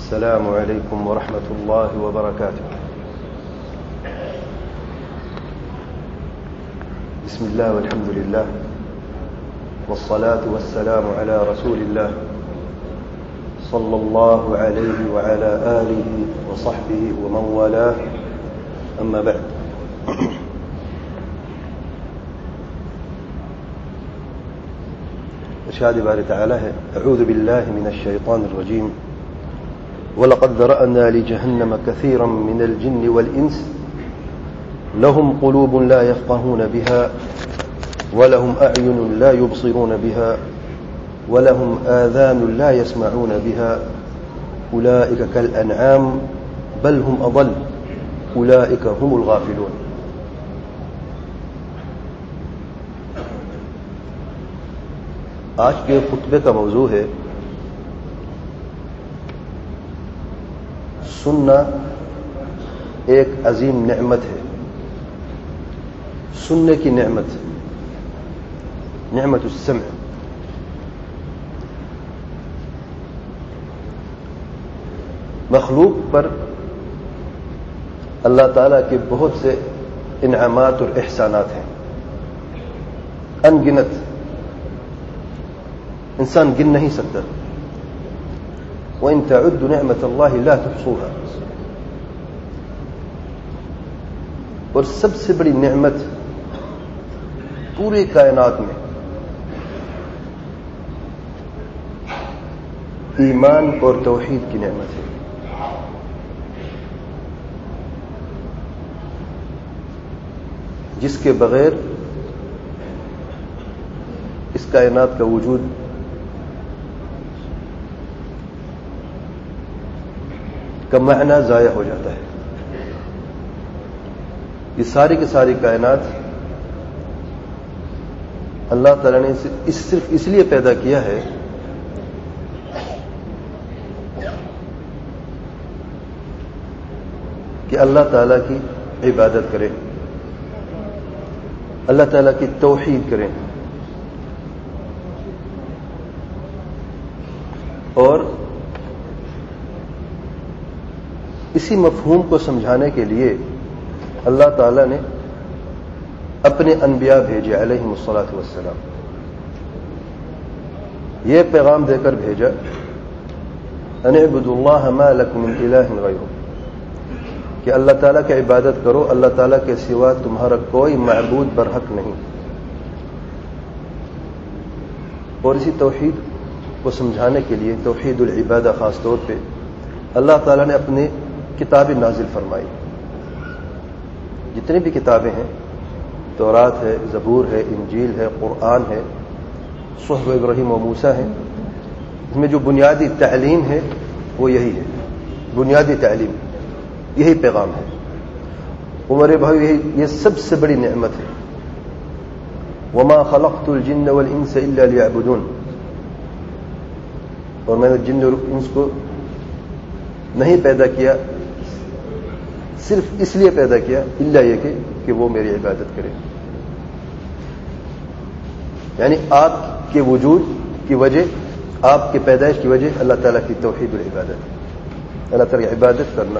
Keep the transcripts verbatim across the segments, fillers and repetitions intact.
السلام عليكم ورحمة الله وبركاته. بسم الله والحمد لله والصلاة والسلام على رسول الله صلى الله عليه وعلى آله وصحبه ومن والاه. أما بعد، ارشاد بارے تعالی ہے: اعوذ بالله من الشيطان الرجيم وَلَقَدْ ذَرَأْنَا لِجَهَنَّمَ كَثِيرًا مِنَ الْجِنِّ وَالْإِنسِ لَهُمْ قُلُوبٌ لَا يَفْقَهُونَ بِهَا وَلَهُمْ أَعْيُنٌ لَا يُبْصِرُونَ بِهَا وَلَهُمْ آذَانٌ لَا يَسْمَعُونَ بِهَا أُولَئِكَ كَالْأَنْعَامِ بَلْ هُمْ أَضَلُّ أُولَئِكَ هُمُ الْغَافِلُونَ. آج کے خطبے کا موضوع ہے سننا ایک عظیم نعمت ہے. سننے کی نعمت، نعمت السمع. مخلوق پر اللہ تعالیٰ کے بہت سے انعامات اور احسانات ہیں، ان گنت، انسان گن نہیں سکتا. وَإِن تَعُدُّ نِعْمَةَ اللَّهِ لَا تُحْصُوهَا. اور سب سے بڑی نعمت پورے کائنات میں ایمان اور توحید کی نعمت ہے. جس کے بغیر اس کائنات کا وجود کا معنی ضائع ہو جاتا ہے. یہ ساری کی ساری کائنات اللہ تعالیٰ نے اس صرف اس لیے پیدا کیا ہے کہ اللہ تعالیٰ کی عبادت کریں، اللہ تعالیٰ کی توحید کریں، اور اسی مفہوم کو سمجھانے کے لیے اللہ تعالیٰ نے اپنے انبیاء بھیجے علیہم الصلاۃ والسلام. یہ پیغام دے کر بھیجا ان اعبدوا اللہ ما لکم من الہ غیرہ، کہ اللہ تعالیٰ کی عبادت کرو، اللہ تعالیٰ کے سوا تمہارا کوئی معبود برحق نہیں. اور اسی توحید کو سمجھانے کے لیے، توحید العبادہ خاص طور پہ، اللہ تعالیٰ نے اپنے کتابیں نازل فرمائی. جتنی بھی کتابیں ہیں، تورات ہے، زبور ہے، انجیل ہے، قرآن ہے، صحف ابراہیم و موسیٰ ہے، اس میں جو بنیادی تعلیم ہے وہ یہی ہے. بنیادی تعلیم، یہی پیغام ہے. عمر بھائی، یہی یہ سب سے بڑی نعمت ہے. وما خلقت الجن والانس الا ليعبدون. اور میں نے جن اور انس کو نہیں پیدا کیا صرف اس لیے پیدا کیا الا یہ کہ کہ وہ میری عبادت کرے. یعنی آپ کے وجود کی وجہ، آپ کی پیدائش کی وجہ اللہ تعالیٰ کی توحید العبادت، اللہ تعالیٰ کی عبادت کرنا.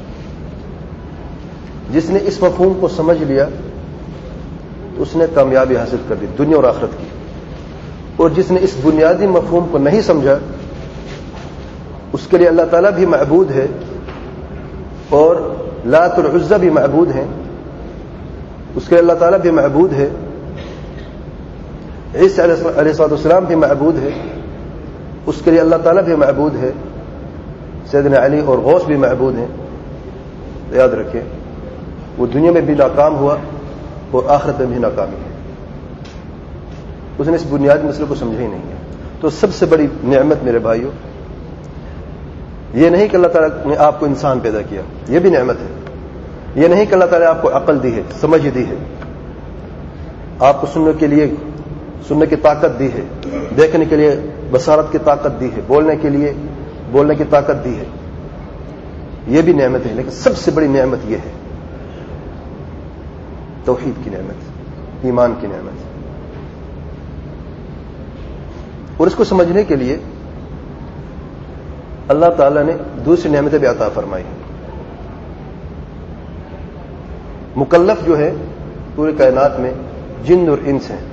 جس نے اس مفہوم کو سمجھ لیا تو اس نے کامیابی حاصل کر دی دنیا اور آخرت کی. اور جس نے اس بنیادی مفہوم کو نہیں سمجھا، اس کے لیے اللہ تعالیٰ بھی معبود ہے اور لات العزہ بھی معبود ہیں. اس کے لیے اللہ تعالیٰ بھی معبود ہے. عیسیٰ علیہ السلام بھی معبود ہے، اس کے لیے اللہ تعالیٰ بھی معبود ہے. سیدنا علی اور غوث بھی معبود ہیں. تو یاد رکھیں، وہ دنیا میں بھی ناکام ہوا اور آخرت میں بھی ناکامی ہے. اس نے اس بنیادی مسئلے کو سمجھا ہی نہیں ہے. تو سب سے بڑی نعمت میرے بھائیوں یہ نہیں کہ اللہ تعالیٰ نے آپ کو انسان پیدا کیا، یہ بھی نعمت ہے. یہ نہیں کہ اللہ تعالیٰ نے آپ کو عقل دی ہے، سمجھ دی ہے، آپ کو سننے کے لیے سننے کی طاقت دی ہے، دیکھنے کے لیے بصارت کی طاقت دی ہے، بولنے کے لیے بولنے کی طاقت دی ہے. یہ بھی نعمت ہے. لیکن سب سے بڑی نعمت یہ ہے توحید کی نعمت، ایمان کی نعمت. اور اس کو سمجھنے کے لیے اللہ تعالیٰ نے دوسری نعمتیں بھی عطا فرمائی ہیں. مکلف جو ہے پوری کائنات میں جن اور انس ہیں.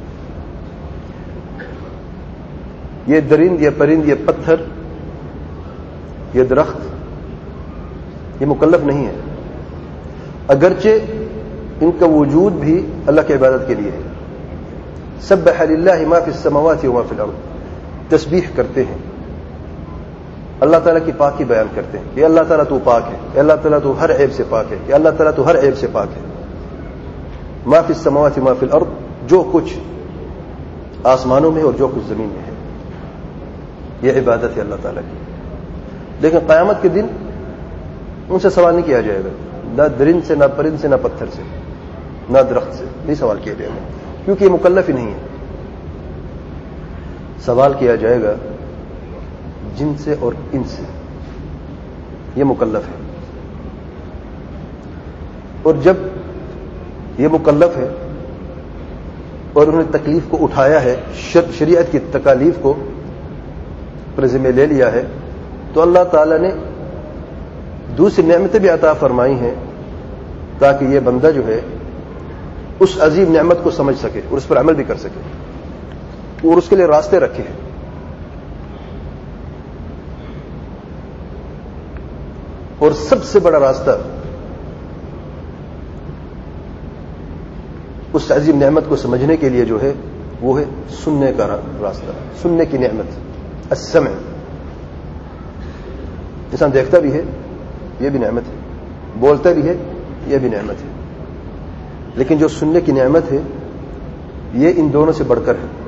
یہ درند، یہ پرند، یہ پتھر، یہ درخت، یہ مکلف نہیں ہے، اگرچہ ان کا وجود بھی اللہ کی عبادت کے لیے ہے. سبح للہ ما فی السماوات وما فی الارض، تسبیح کرتے ہیں، اللہ تعالیٰ کی پاکی بیان کرتے ہیں کہ اللہ تعالیٰ تو پاک ہے، کہ اللہ تعالیٰ تو ہر عیب سے پاک ہے، کہ اللہ تعالیٰ تو ہر عیب سے پاک ہے. ما فی السماوات وما فی الارض، جو کچھ آسمانوں میں اور جو کچھ زمین میں ہے، یہ عبادت ہے اللہ تعالیٰ کی. لیکن قیامت کے دن ان سے سوال نہیں کیا جائے گا، نہ درند سے، نہ پرند سے، نہ پتھر سے، نہ درخت سے نہیں سوال کیا جائے گا، کیونکہ یہ مکلف ہی نہیں ہے. سوال کیا جائے گا جن سے اور ان سے، یہ مکلف ہے. اور جب یہ مکلف ہے اور انہوں نے تکلیف کو اٹھایا ہے، شریعت کی تکالیف کو اپنے ذمہ لے لیا ہے، تو اللہ تعالیٰ نے دوسری نعمتیں بھی عطا فرمائی ہیں تاکہ یہ بندہ جو ہے اس عظیم نعمت کو سمجھ سکے اور اس پر عمل بھی کر سکے اور اس کے لیے راستے رکھے ہیں. اور سب سے بڑا راستہ اس عظیم نعمت کو سمجھنے کے لیے جو ہے وہ ہے سننے کا راستہ، سننے کی نعمت، السمع. انسان دیکھتا بھی ہے، یہ بھی نعمت ہے، بولتا بھی ہے، یہ بھی نعمت ہے، لیکن جو سننے کی نعمت ہے یہ ان دونوں سے بڑھ کر ہے.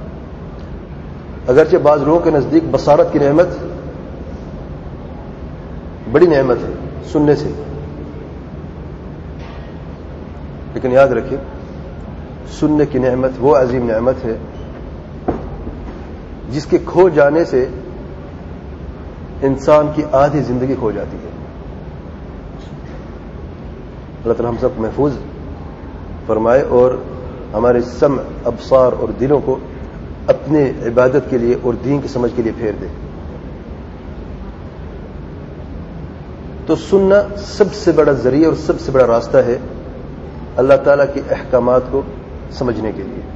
اگرچہ بعض لوگوں کے نزدیک بصارت کی نعمت بڑی نعمت ہے سننے سے، لیکن یاد رکھیں سننے کی نعمت وہ عظیم نعمت ہے جس کے کھو جانے سے انسان کی آدھی زندگی کھو جاتی ہے. اللہ تعالی ہم سب کو محفوظ فرمائے اور ہمارے سمع، ابصار اور دلوں کو اپنے عبادت کے لیے اور دین کی سمجھ کے لیے پھیر دے. تو سننا سب سے بڑا ذریعہ اور سب سے بڑا راستہ ہے اللہ تعالیٰ کے احکامات کو سمجھنے کے لیے.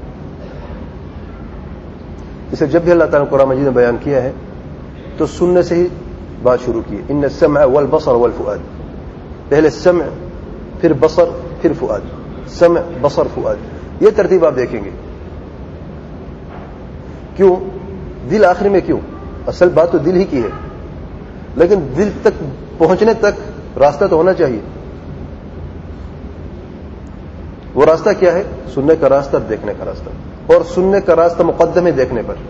اسے جب بھی اللہ تعالیٰ نے قرآن مجید میں بیان کیا ہے تو سننے سے ہی بات شروع کی. ان السمع والبصر والفؤاد، پہلے سمع، پھر بصر، پھر فؤاد. سمع، بصر، فؤاد، یہ ترتیب آپ دیکھیں گے. کیوں؟ دل آخر میں کیوں؟ اصل بات تو دل ہی کی ہے، لیکن دل تک پہنچنے تک راستہ تو ہونا چاہیے. وہ راستہ کیا ہے؟ سننے کا راستہ، دیکھنے کا راستہ. اور سننے کا راستہ مقدم ہے دیکھنے پر.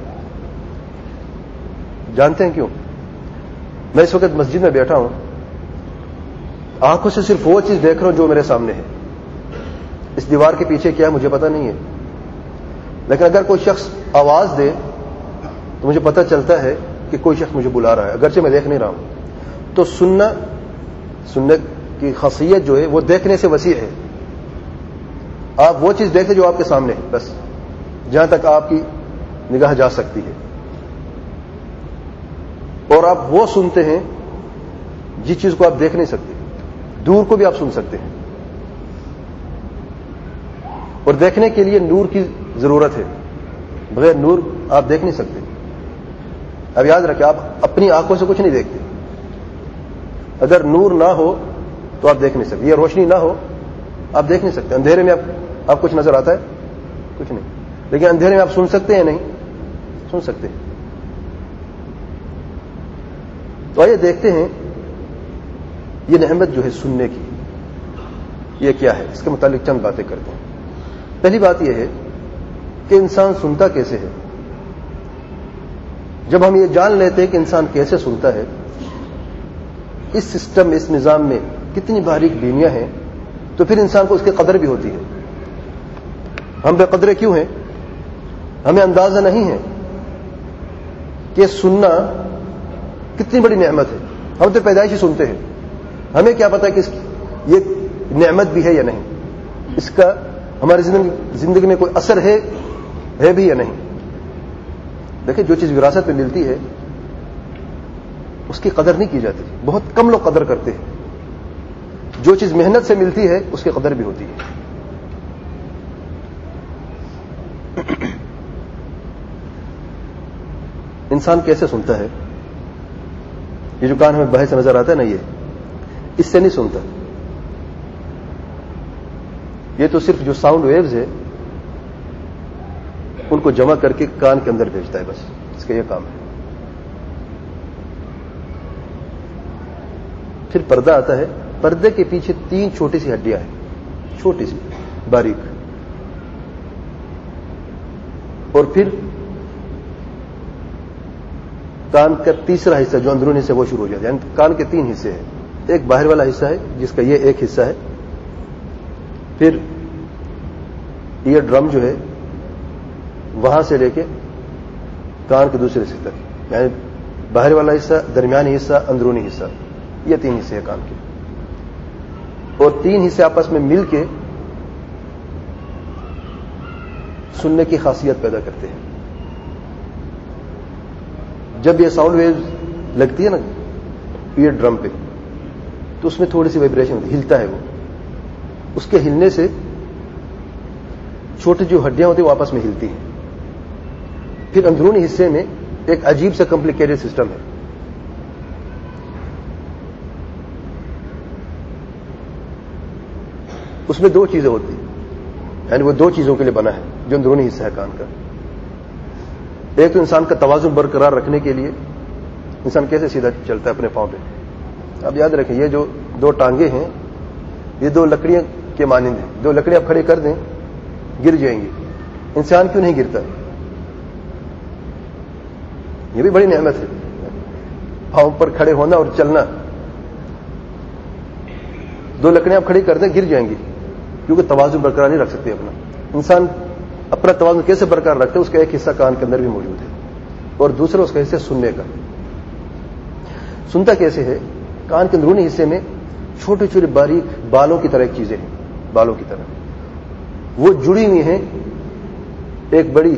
جانتے ہیں کیوں؟ میں اس وقت مسجد میں بیٹھا ہوں، آنکھوں سے صرف وہ چیز دیکھ رہا ہوں جو میرے سامنے ہے. اس دیوار کے پیچھے کیا ہے مجھے پتہ نہیں ہے، لیکن اگر کوئی شخص آواز دے تو مجھے پتہ چلتا ہے کہ کوئی شخص مجھے بلا رہا ہے، اگرچہ میں دیکھ نہیں رہا ہوں. تو سننا، سننے کی خاصیت جو ہے وہ دیکھنے سے وسیع ہے. آپ وہ چیز دیکھیں جو آپ کے سامنے ہے، بس جہاں تک آپ کی نگاہ جا سکتی ہے. اور آپ وہ سنتے ہیں جس چیز کو آپ دیکھ نہیں سکتے، دور کو بھی آپ سن سکتے ہیں. اور دیکھنے کے لیے نور کی ضرورت ہے، بغیر نور آپ دیکھ نہیں سکتے. اب یاد رکھیں آپ اپنی آنکھوں سے کچھ نہیں دیکھتے، اگر نور نہ ہو تو آپ دیکھ نہیں سکتے، یہ روشنی نہ ہو آپ دیکھ نہیں سکتے. اندھیرے میں آپ آپ کچھ نظر آتا ہے؟ کچھ نہیں. لیکن اندھیرے میں آپ سن سکتے ہیں؟ نہیں سن سکتے. تو آئیے دیکھتے ہیں یہ نعمت جو ہے سننے کی یہ کیا ہے، اس کے متعلق چند باتیں کرتے ہیں. پہلی بات یہ ہے کہ انسان سنتا کیسے ہے. جب ہم یہ جان لیتے ہیں کہ انسان کیسے سنتا ہے، اس سسٹم میں، اس نظام میں کتنی باریک بینیاں ہیں، تو پھر انسان کو اس کی قدر بھی ہوتی ہے. ہم بے قدرے کیوں ہیں؟ ہمیں اندازہ نہیں ہے کہ سننا کتنی بڑی نعمت ہے. ہم تو پیدائش ہی سنتے ہیں، ہمیں کیا پتا کہ اس یہ نعمت بھی ہے یا نہیں، اس کا ہماری زندگی میں کوئی اثر ہے ہے بھی یا نہیں. دیکھیں جو چیز وراثت میں ملتی ہے اس کی قدر نہیں کی جاتی. بہت کم لوگ قدر کرتے ہیں. جو چیز محنت سے ملتی ہے اس کی قدر بھی ہوتی ہے. انسان کیسے سنتا ہے؟ یہ جو کان ہمیں باہر سے نظر آتا ہے نا، یہ اس سے نہیں سنتا. یہ تو صرف جو ساؤنڈ ویوز ہے ان کو جمع کر کے کان کے اندر بھیجتا ہے، بس اس کا یہ کام ہے. پھر پردہ آتا ہے. پردے کے پیچھے تین چھوٹی سی ہڈیاں ہیں، چھوٹی سی باریک. اور پھر کان کا تیسرا حصہ جو اندرونی حصہ وہ شروع ہو جاتا ہے. یعنی کان کے تین حصے ہیں. ایک باہر والا حصہ ہے جس کا یہ ایک حصہ ہے. پھر یہ ڈرم جو ہے وہاں سے لے کے کان کے دوسرے حصے تک، یعنی باہر والا حصہ، درمیانی حصہ، اندرونی حصہ، یہ تین حصے ہیں کان کے. اور تین حصے آپس میں مل کے سننے کی خاصیت پیدا کرتے ہیں. جب یہ ساؤنڈ ویو لگتی ہے نا ایئر ڈرم پہ تو اس میں تھوڑی سی وائبریشن ہوتی ہے، ہلتا ہے وہ. اس کے ہلنے سے چھوٹی جو ہڈیاں ہوتی ہیں وہ آپس میں ہلتی ہیں. پھر اندرونی حصے میں ایک عجیب سا کمپلیکیٹڈ سسٹم ہے. اس میں دو چیزیں ہوتی ہیں، یعنی وہ دو چیزوں کے لیے بنا ہے جو اندرونی حصہ ہے کان کا. ایک تو انسان کا توازن برقرار رکھنے کے لیے انسان کیسے سیدھا چلتا ہے اپنے پاؤں پہ. اب یاد رکھیں یہ جو دو ٹانگیں ہیں یہ دو لکڑیاں کے مانند ہیں. دو لکڑیاں آپ کھڑے کر دیں گر جائیں گی. انسان کیوں نہیں گرتا؟ یہ بھی بڑی نعمت ہے، پاؤں پر کھڑے ہونا اور چلنا. دو لکڑیاں آپ کھڑی کر دیں گر جائیں گی کیونکہ توازن برقرار نہیں رکھ سکتے اپنا. انسان اپنا توازن کیسے برقرار رکھتے ہیں؟ اس کا ایک حصہ کان کے اندر بھی موجود ہے اور دوسرا اس کا حصہ سننے کا. سنتا کیسے ہے؟ کان کے اندرونی حصے میں چھوٹے چھوٹے باریک بالوں کی طرح ایک چیزیں ہیں، بالوں کی طرح وہ جڑی ہوئی ہیں ایک بڑی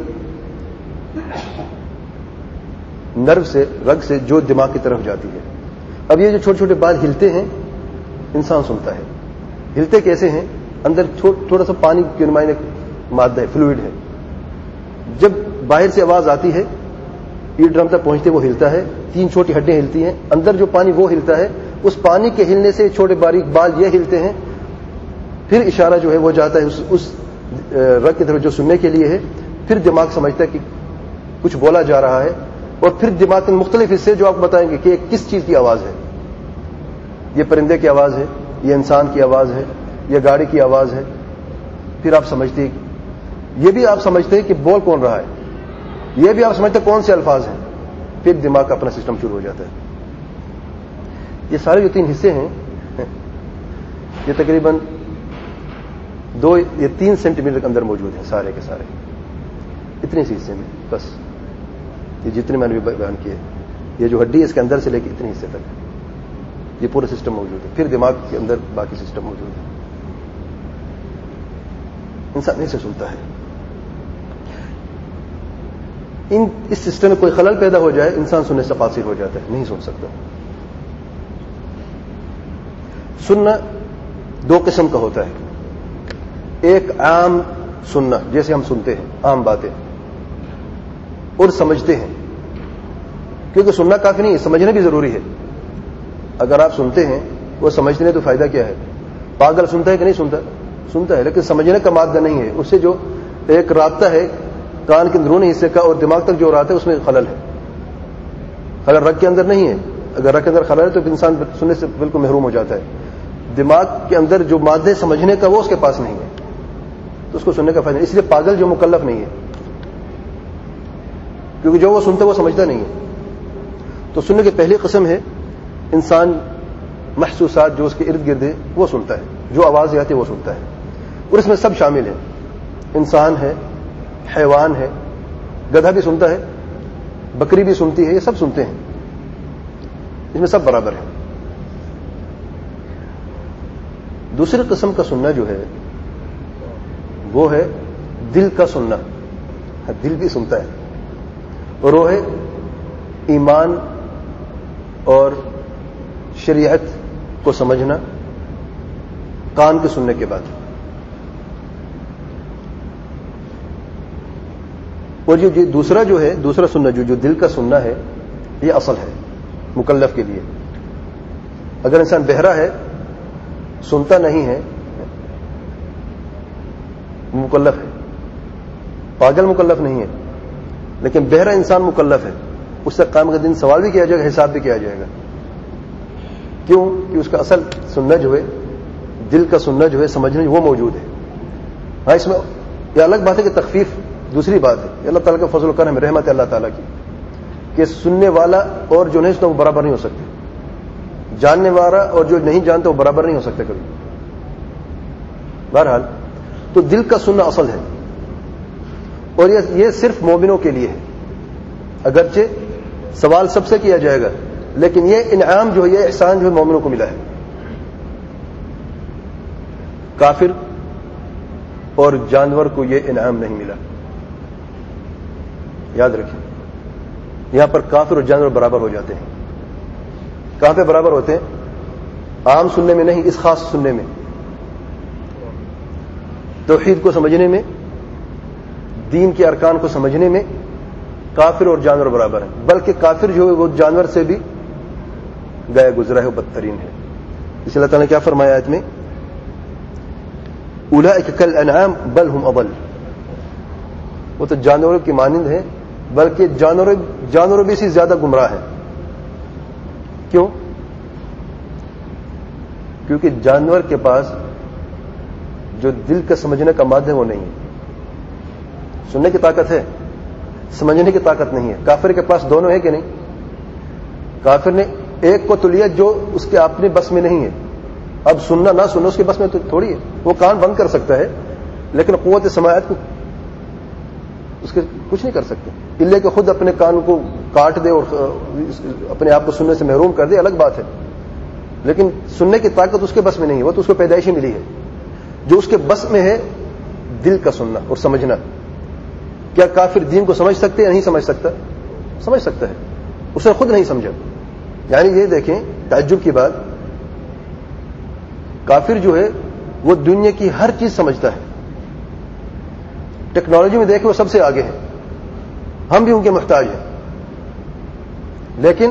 نرو سے، رگ سے، جو دماغ کی طرف جاتی ہے. اب یہ جو چھوٹے چھوٹے بال ہلتے ہیں انسان سنتا ہے. ہلتے کیسے ہیں؟ اندر تھوڑا سا پانی کی نمائندہ مادہ ہے، فلوئڈ ہے. جب باہر سے آواز آتی ہے ایئر ڈرم تک پہنچتے وہ ہلتا ہے. تین چھوٹی ہڈیاں ہلتی ہیں. اندر جو پانی وہ ہلتا ہے. اس پانی کے ہلنے سے چھوٹے باریک بال یہ ہلتے ہیں. پھر اشارہ جو ہے وہ جاتا ہے اس, اس رگ کی طرف جو سننے کے لیے ہے. پھر دماغ سمجھتا ہے کہ کچھ بولا جا رہا ہے اور پھر دماغ کے مختلف حصے جو آپ بتائیں گے کہ کس چیز کی آواز ہے. یہ پرندے کی آواز ہے، یہ انسان کی آواز ہے، یہ گاڑی کی آواز ہے. پھر آپ سمجھتے ہیں، یہ بھی آپ سمجھتے ہیں کہ بول کون رہا ہے، یہ بھی آپ سمجھتے ہیں کون سے الفاظ ہیں. پھر دماغ کا اپنا سسٹم شروع ہو جاتا ہے. یہ سارے جو تین حصے ہیں یہ تقریباً دو یہ تین سینٹی میٹر کے اندر موجود ہیں سارے کے سارے. اتنے سے حصے میں بس یہ جتنے میں نے بیان کیے، یہ جو ہڈی ہے اس کے اندر سے لے کے اتنے حصے تک یہ پورا سسٹم موجود ہے. پھر دماغ کے اندر باقی سسٹم موجود ہے. انسان نہیں سے سنتا ہے. ان اس سسٹم میں کوئی خلل پیدا ہو جائے انسان سننے سے قاصر ہو جاتا ہے، نہیں سن سکتا. سننا دو قسم کا ہوتا ہے. ایک عام سننا جیسے ہم سنتے ہیں عام باتیں اور سمجھتے ہیں، کیونکہ سننا کافی نہیں ہے، سمجھنا بھی ضروری ہے. اگر آپ سنتے ہیں وہ سمجھنے تو فائدہ کیا ہے؟ پاگل سنتا ہے کہ نہیں سنتا؟ سنتا ہے، لیکن سمجھنے کا مادہ نہیں ہے. اس سے جو ایک رابطہ ہے کان کے اندرونی حصے کا اور دماغ تک جو رابطہ ہے اس میں خلل ہے. اگر رگ کے اندر نہیں ہے، اگر رگ کے اندر خلل ہے تو انسان سننے سے بالکل محروم ہو جاتا ہے. دماغ کے اندر جو مادہ ہے سمجھنے کا وہ اس کے پاس نہیں ہے تو اس کو سننے کا فائدہ نہیں. اس لیے پاگل جو مکلف نہیں ہے، کیونکہ جو وہ سنتا ہے وہ سمجھتا نہیں ہے. تو سننے کی پہلی قسم ہے انسان محسوسات جو اس کے ارد گرد ہے وہ سنتا ہے، جو آواز آتی ہے وہ سنتا ہے. اور اس میں سب شامل ہیں، انسان ہے، حیوان ہے، گدھا بھی سنتا ہے، بکری بھی سنتی ہے، یہ سب سنتے ہیں. اس میں سب برابر ہیں. دوسری قسم کا سننا جو ہے وہ ہے دل کا سننا. دل بھی سنتا ہے اور وہ ہے ایمان اور شریعت کو سمجھنا کان کے سننے کے بعد. اور جو دوسرا جو ہے دوسرا سننا جو جو دل کا سننا ہے یہ اصل ہے مکلف کے لیے. اگر انسان بہرا ہے سنتا نہیں ہے مکلف ہے, پاگل مکلف نہیں ہے, لیکن بہرا انسان مکلف ہے. اس سے قیامت کے دن سوال بھی کیا جائے گا, حساب بھی کیا جائے گا. کیوں کہ اس کا اصل سننا جو ہے دل کا سننا جو ہے سمجھنا وہ موجود ہے. ہاں اس میں یہ الگ بات ہے کہ تخفیف دوسری بات ہے. اللہ تعالیٰ کا فضل و کرم رحمت ہے اللہ تعالیٰ کی کہ سننے والا اور جو نہیں سنتا وہ برابر نہیں ہو سکتے, جاننے والا اور جو نہیں جانتا وہ برابر نہیں ہو سکتے کبھی. بہرحال تو دل کا سننا اصل ہے, اور یہ صرف مومنوں کے لیے ہے. اگرچہ سوال سب سے کیا جائے گا, لیکن یہ انعام جو ہے یہ احسان جو ہے مومنوں کو ملا ہے. کافر اور جانور کو یہ انعام نہیں ملا. یاد رکھیں یہاں پر کافر اور جانور برابر ہو جاتے ہیں. کہاں پہ برابر ہوتے ہیں؟ عام سننے میں نہیں, اس خاص سننے میں, توحید کو سمجھنے میں, دین کے ارکان کو سمجھنے میں کافر اور جانور برابر ہیں. بلکہ کافر جو ہے وہ جانور سے بھی گیا گزرا ہے, وہ بدترین ہے. اس اللہ تعالیٰ نے کیا فرمایا آیت میں؟ اولئک کالانعام بل هم اضل. وہ تو جانوروں کی مانند ہیں بلکہ جانور جانوروں بھی سے زیادہ گمراہ ہیں. کیوں؟ کیونکہ جانور کے پاس جو دل کا سمجھنے کا مادہ ہے وہ نہیں ہے. سننے کی طاقت ہے, سمجھنے کی طاقت نہیں ہے. کافر کے پاس دونوں ہے کہ نہیں؟ کافر نے ایک کو تو لیا جو اس کے اپنے بس میں نہیں ہے. اب سننا نہ سننا اس کے بس میں تو تھوڑی ہے. وہ کان بند کر سکتا ہے لیکن قوت سماعت کو اس کے کچھ نہیں کر سکتے. اللہ کہ خود اپنے کان کو کاٹ دے اور اپنے آپ کو سننے سے محروم کر دے الگ بات ہے, لیکن سننے کی طاقت اس کے بس میں نہیں ہے. وہ تو اس کو پیدائشی ملی ہے. جو اس کے بس میں ہے دل کا سننا اور سمجھنا. کیا کافر دین کو سمجھ سکتے یا نہیں سمجھ سکتا؟ سمجھ سکتا ہے, اس نے خود نہیں سمجھا. یعنی یہ دیکھیں تعجب کی بات, کافر جو ہے وہ دنیا کی ہر چیز سمجھتا ہے. ٹیکنالوجی میں دیکھیں وہ سب سے آگے ہیں, ہم بھی ان کے محتاج ہیں. لیکن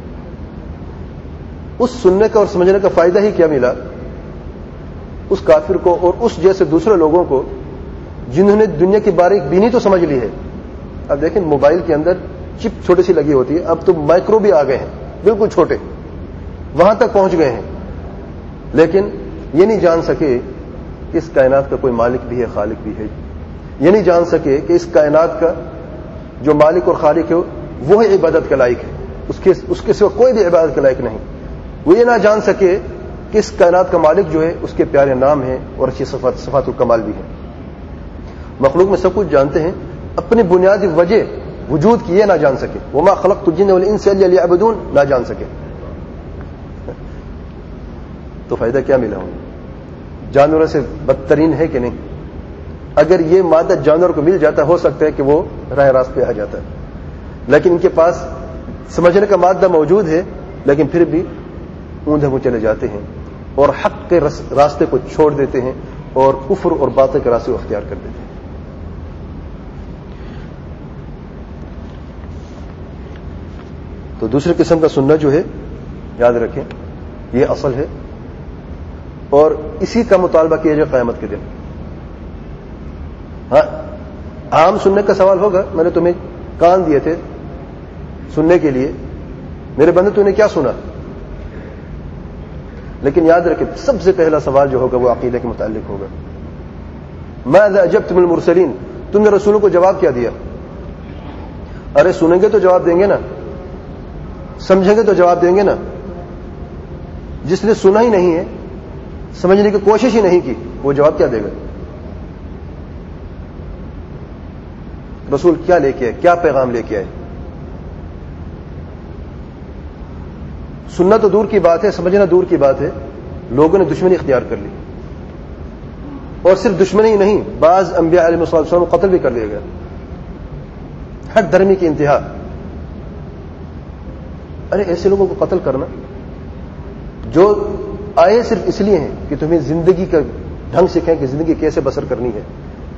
اس سننے کا اور سمجھنے کا فائدہ ہی کیا ملا اس کافر کو اور اس جیسے دوسرے لوگوں کو جنہوں نے دنیا کی باریک بینی تو سمجھ لی ہے. اب دیکھیں موبائل کے اندر چپ چھوٹی سی لگی ہوتی ہے, اب تو مائکرو بھی آ گئے ہیں, بالکل چھوٹے, وہاں تک پہنچ گئے ہیں. لیکن یہ نہیں جان سکے کہ اس کائنات کا کوئی مالک بھی ہے, خالق بھی ہے. یہ نہیں جان سکے کہ اس کائنات کا جو مالک اور خالق ہے وہ ہے عبادت کے لائق ہے, اس کے اس کے سوا کوئی بھی عبادت کے لائق نہیں. وہ یہ نہ جان سکے کہ اس کائنات کا مالک جو ہے اس کے پیارے نام ہیں اور اچھی صفات صفات الکمال بھی ہیں. مخلوق میں سب کچھ جانتے ہیں, اپنی بنیادی وجہ وجود کی یہ نہ جان سکے. وما خلقت الجن والانس الا ليعبدون, نہ جان سکے. تو فائدہ کیا ملا ہوں؟ جانوروں سے بدترین ہے کہ نہیں؟ اگر یہ مادہ جانور کو مل جاتا ہو سکتا ہے کہ وہ راہ راست پہ آ جاتا ہے, لیکن ان کے پاس سمجھنے کا مادہ موجود ہے لیکن پھر بھی اوندھے منہ چلے جاتے ہیں اور حق کے راستے کو چھوڑ دیتے ہیں اور کفر اور باطل کے راستے کو اختیار کر دیتے ہیں. تو دوسری قسم کا سننا جو ہے یاد رکھیں یہ اصل ہے, اور اسی کا مطالبہ کیا جائے قیامت کے دن. ہاں عام سننے کا سوال ہوگا, میں نے تمہیں کان دیے تھے سننے کے لیے, میرے بندے تو نے کیا سنا؟ لیکن یاد رکھیں سب سے پہلا سوال جو ہوگا وہ عقیدے کے متعلق ہوگا. ماذا اجبتم المرسلین, تم نے رسولوں کو جواب کیا دیا؟ ارے سنیں گے تو جواب دیں گے نا, سمجھیں گے تو جواب دیں گے نا. جس نے سنا ہی نہیں ہے, سمجھنے کی کوشش ہی نہیں کی, وہ جواب کیا دے گا؟ رسول کیا لے کے آئے, کیا پیغام لے کے آئے؟ سننا تو دور کی بات ہے, سمجھنا دور کی بات ہے. لوگوں نے دشمنی اختیار کر لی, اور صرف دشمنی ہی نہیں, بعض انبیاء علیہ السلام کو قتل بھی کر دیا گیا. حد دھرمی کی انتہا. ارے ایسے لوگوں کو قتل کرنا جو آئے صرف اس لیے ہیں کہ تمہیں زندگی کا ڈھنگ سکھائیں کہ زندگی کیسے بسر کرنی ہے،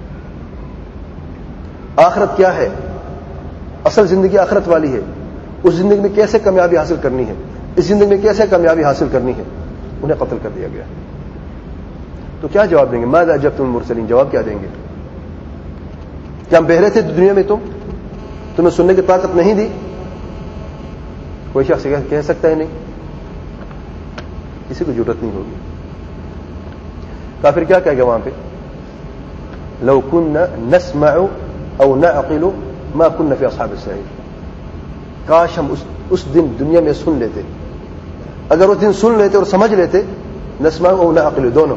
آخرت کیا ہے، اصل زندگی آخرت والی ہے، اس زندگی میں کیسے کامیابی حاصل کرنی ہے، اس زندگی میں کیسے کامیابی حاصل کرنی ہے، انہیں قتل کر دیا گیا۔ تو کیا جواب دیں گے؟ ماذا اجبتم المرسلین، جواب کیا دیں گے؟ کیا ہم بہرے تھے دنیا میں؟ تم تمہیں سننے کی طاقت نہیں دی؟ کوئی شخص کہہ سکتا ہے نہیں، کسی کو ضرورت نہیں ہوگی۔ کافر کیا کہے گا وہاں پہ؟ لو كنا نسمع او نعقل ما كنا في اصحاب السعير، کاش ہم اس, اس دن دنیا میں سن لیتے، اگر اس دن سن لیتے اور سمجھ لیتے، نسمع او نعقل دونوں،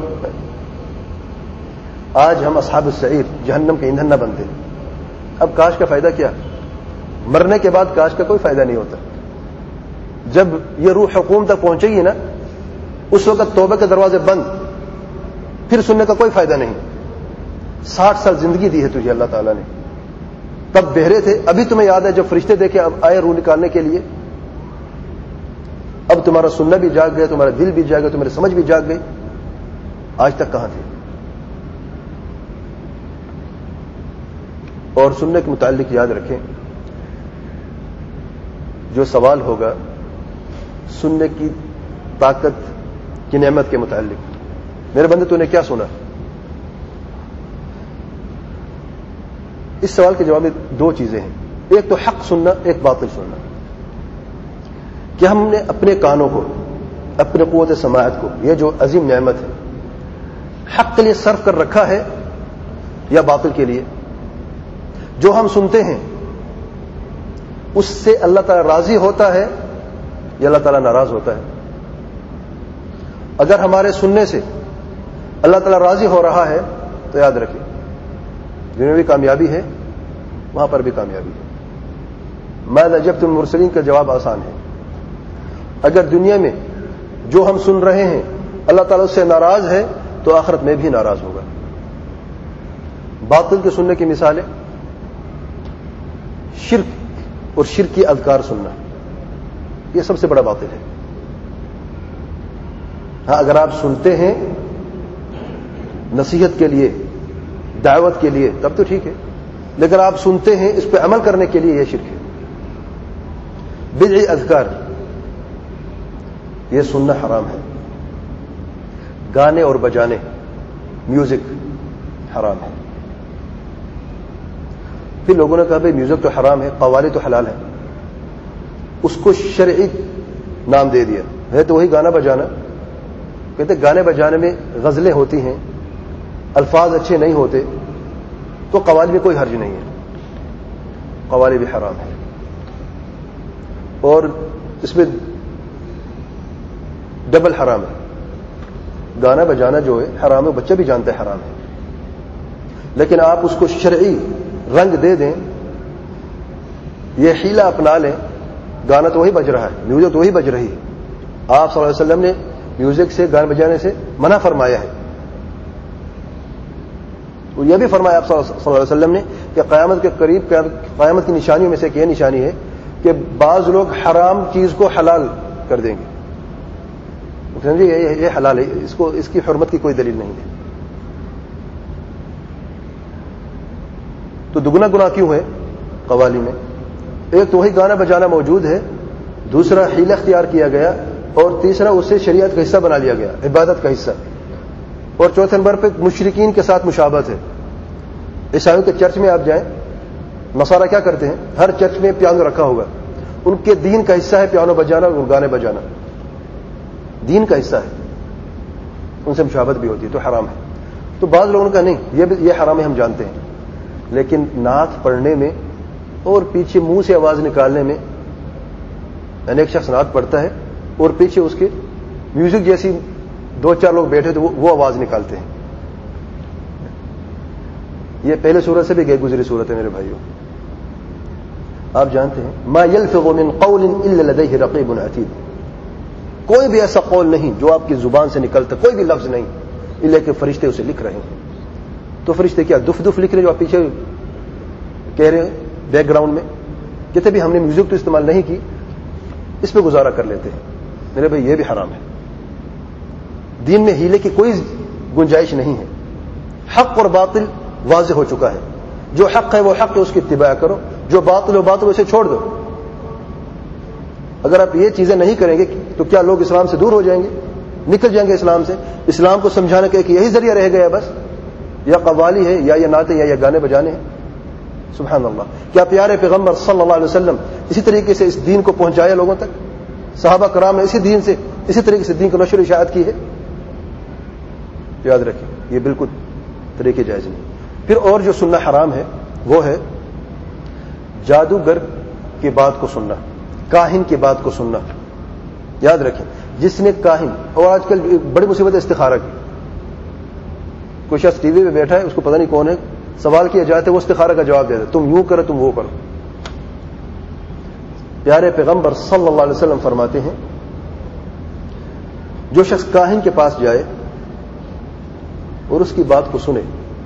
آج ہم اصحاب السعیر جہنم کے ایندھن نہ بنتے۔ اب کاش کا فائدہ کیا؟ مرنے کے بعد کاش کا کوئی فائدہ نہیں ہوتا۔ جب یہ روح حکوم تک پہنچے گی نا، اس وقت توبہ کے دروازے بند، پھر سننے کا کوئی فائدہ نہیں۔ ساٹھ سال زندگی دی ہے تجھے اللہ تعالیٰ نے، تب بہرے تھے، ابھی تمہیں یاد ہے جب فرشتے دیکھے اب آئے روح نکالنے کے لیے، اب تمہارا سننا بھی جاگ گیا، تمہارا دل بھی جاگ گیا، تمہاری سمجھ بھی جاگ گئی، آج تک کہاں تھے؟ اور سننے کے متعلق یاد رکھیں، جو سوال ہوگا سننے کی طاقت کی نعمت کے متعلق، میرے بندے تو نے کیا سنا؟ اس سوال کے جواب میں دو چیزیں ہیں، ایک تو حق سننا، ایک باطل سننا، کہ ہم نے اپنے کانوں کو، اپنے قوت سماعت کو، یہ جو عظیم نعمت ہے، حق کے لیے صرف کر رکھا ہے یا باطل کے لیے؟ جو ہم سنتے ہیں اس سے اللہ تعالیٰ راضی ہوتا ہے یا اللہ تعالیٰ ناراض ہوتا ہے؟ اگر ہمارے سننے سے اللہ تعالیٰ راضی ہو رہا ہے تو یاد رکھیں دنیاوی کامیابی ہے، وہاں پر بھی کامیابی ہے۔ ماذا اجبتم المرسلین کا جواب آسان ہے۔ اگر دنیا میں جو ہم سن رہے ہیں اللہ تعالیٰ اس سے ناراض ہے تو آخرت میں بھی ناراض ہوگا۔ باطل کے سننے کی مثالیں، شرک اور شرک کی اذکار سننا، یہ سب سے بڑا باطل ہے۔ ہاں اگر آپ سنتے ہیں نصیحت کے لیے، دعوت کے لیے، تب تو ٹھیک ہے، لیکن آپ سنتے ہیں اس پہ عمل کرنے کے لیے، یہ شرک ہے۔ بدعی اذکار، یہ سننا حرام ہے۔ گانے اور بجانے، میوزک حرام ہے۔ پھر لوگوں نے کہا بھائی میوزک تو حرام ہے، قوالی تو حلال ہے، اس کو شرعی نام دے دیا ہے، تو وہی گانا بجانا۔ کہتے گانے بجانے میں غزلیں ہوتی ہیں، الفاظ اچھے نہیں ہوتے، تو قوالی میں کوئی حرج نہیں ہے، قوالی بھی حرام ہے۔ اور اس میں ڈبل حرام ہے، گانا بجانا جو ہے حرام ہے، بچہ بھی جانتا ہے حرام ہے، لیکن آپ اس کو شرعی رنگ دے دیں، یہ حیلہ اپنا لیں، گانا تو وہی بج رہا ہے، میوزک تو وہی بج رہی ہے۔ آپ صلی اللہ علیہ وسلم نے میوزک سے، گانے بجانے سے منع فرمایا ہے، اور یہ بھی فرمایا آپ صلی اللہ علیہ وسلم نے کہ قیامت کے قریب، قیامت کی نشانیوں میں سے ایک یہ نشانی ہے کہ بعض لوگ حرام چیز کو حلال کر دیں گے، سمجھے، یہ حلال ہے، اس کو، اس کی حرمت کی کوئی دلیل نہیں ہے۔ تو دگنا گناہ کیوں ہے قوالی میں؟ ایک تو وہی گانا بجانا موجود ہے، دوسرا حیلہ اختیار کیا گیا، اور تیسرا اسے شریعت کا حصہ بنا لیا گیا، عبادت کا حصہ، اور چوتھے نمبر پہ مشرکین کے ساتھ مشابہت ہے۔ عیسائیوں کے چرچ میں آپ جائیں، نصارہ کیا کرتے ہیں؟ ہر چرچ میں پیانو رکھا ہوگا، ان کے دین کا حصہ ہے پیانو بجانا اور گانے بجانا، دین کا حصہ ہے، ان سے مشابہت بھی ہوتی ہے، تو حرام ہے۔ تو بعض لوگوں کا نہیں، یہ بھی یہ حرام ہے، ہم جانتے ہیں، لیکن نعت پڑھنے میں اور پیچھے منہ سے آواز نکالنے میں، یعنی ایک شخص نعت پڑھتا ہے اور پیچھے اس کے میوزک جیسی دو چار لوگ بیٹھے تو وہ آواز نکالتے ہیں، یہ پہلے سورت سے بھی گئے گزری صورت ہے میرے بھائیوں۔ آپ جانتے ہیں ما یلفظ من قول الا لدیہ رقیب عتید، کوئی بھی ایسا قول نہیں جو آپ کی زبان سے نکلتا، کوئی بھی لفظ نہیں الا کہ فرشتے اسے لکھ رہے ہیں۔ تو فرشتے کیا دف دف لکھ رہے جو آپ پیچھے کہہ رہے ہیں بیک گراؤنڈ میں؟ کہتے بھی ہم نے میوزک تو استعمال نہیں کی، اس پہ گزارا کر لیتے ہیں. میرے بھائی یہ بھی حرام ہے. دین میں ہیلے کی کوئی گنجائش نہیں ہے. حق اور باطل واضح ہو چکا ہے. جو حق ہے وہ حق ہے, اس کی اتباع کرو. جو باطل ہو باطل اسے چھوڑ دو. اگر آپ یہ چیزیں نہیں کریں گے تو کیا لوگ اسلام سے دور ہو جائیں گے, نکل جائیں گے اسلام سے؟ اسلام کو سمجھانے کا ایک یہی ذریعہ رہ گیا بس, یا قوالی ہے یا یہ نعتیں یا یہ گانے بجانے ہیں. سبحان اللہ. کیا پیارے پیغمبر صلی اللہ علیہ وسلم اسی طریقے سے اس دین کو پہنچایا لوگوں تک؟ صحابہ کرام نے اسی دین سے اسی طریقے سے دین کو نشر و اشاعت کی ہے. یاد رکھیں یہ بالکل طریقے جائز نہیں. پھر اور جو سننا حرام ہے وہ ہے جادوگر کی بات کو سننا, کاہن کی بات کو سننا. یاد رکھیں جس نے کاہن, اور آج کل بڑی مصیبت ہے استخارہ کی. کوئی شخص ٹی وی پہ بیٹھا ہے, اس کو پتہ نہیں کون ہے, سوال کیا جاتا ہے وہ استخارہ کا جواب دیتا ہے, تم یوں کرو تم وہ کرو. پیارے پیغمبر صلی اللہ علیہ وسلم فرماتے ہیں جو شخص کاہن کے پاس جائے اور اس کی بات کو سنے,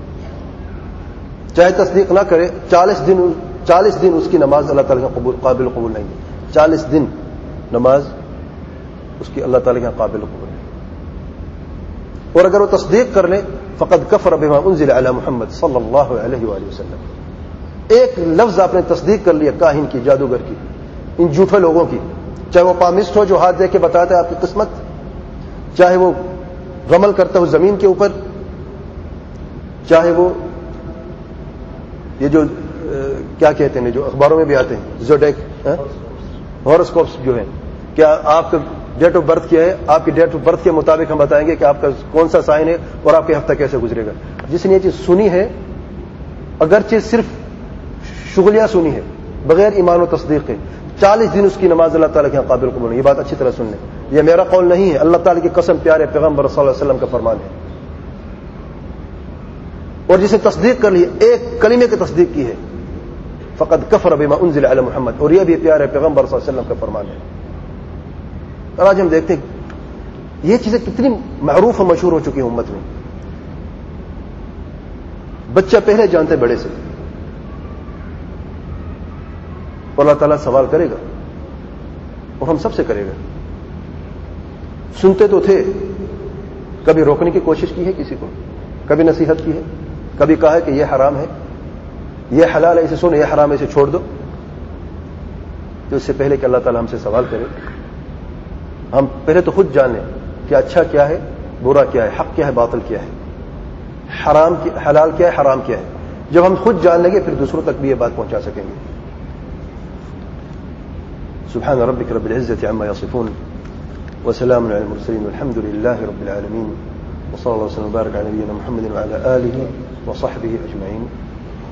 چاہے تصدیق نہ کرے, چالیس دن چالیس دن اس کی نماز اللہ تعالیٰ کا قابل قبول نہیں ہے. چالیس دن نماز اس کی اللہ تعالیٰ کا قابل قبول نہیں. اور اگر وہ تصدیق کر لے فقد کفر بما انزل علی محمد صلی اللہ علیہ وآلہ وسلم. ایک لفظ آپ نے تصدیق کر لیا کاہن کی, جادوگر کی, ان جھوٹے لوگوں کی, چاہے وہ پامسٹ ہو جو ہاتھ دے کے بتاتا ہے آپ کی قسمت, چاہے وہ رمل کرتا ہو زمین کے اوپر, چاہے وہ یہ جو کیا کہتے ہیں جو اخباروں میں بھی آتے ہیں زوڈیک ہاروسکوپس جو ہے, کیا آپ کا ڈیٹ آف برتھ کیا ہے, آپ کی ڈیٹ آف برتھ کے مطابق ہم بتائیں گے کہ آپ کا کون سا سائن ہے اور آپ کا ہفتہ کیسے گزرے گا. جس نے یہ چیز سنی ہے, اگرچہ صرف شغلیہ سنی ہے بغیر ایمان و تصدیق کے, چالیس دن اس کی نماز اللہ تعالیٰ کے قابل قبول ہے. یہ بات اچھی طرح سن لیں, یہ میرا قول نہیں ہے, اللہ تعالیٰ کی قسم پیارے پیغمبر صلی اللہ علیہ وسلم کا فرمان ہے. اور جسے تصدیق کر لی, ایک کلمے کی تصدیق کی ہے, فقد کفر بما انزل علی محمد, اور یہ بھی پیارے پیغمبر صلی اللہ علیہ وسلم کا فرمان ہے. اور آج ہم دیکھتے ہیں یہ چیزیں کتنی معروف اور مشہور ہو چکی ہیں امت میں. بچہ پہلے جانتے بڑے سے, اور اللہ تعالیٰ سوال کرے گا اور ہم سب سے کرے گا. سنتے تو تھے, کبھی روکنے کی کوشش کی ہے کسی کو, کبھی نصیحت کی ہے, کبھی کہا ہے کہ یہ حرام ہے, یہ حلال ہے اسے سنو, یہ حرام ہے اسے چھوڑ دو. تو اس سے پہلے کہ اللہ تعالیٰ ہم سے سوال کرے, ہم پہلے تو خود جان لیں کہ اچھا کیا ہے, برا کیا ہے, حق کیا ہے, باطل کیا ہے, حرام کی, حلال کیا ہے, حرام کیا ہے. جب ہم خود جان لیں گے پھر دوسروں تک بھی یہ بات پہنچا سکیں گے. سبحان ربک رب العزة عما يصفون وسلام على المرسلين والحمد لله رب العالمين وصلى الله وسلم وبارك على نبينا محمد وعلى آله وصحبه أجمعين.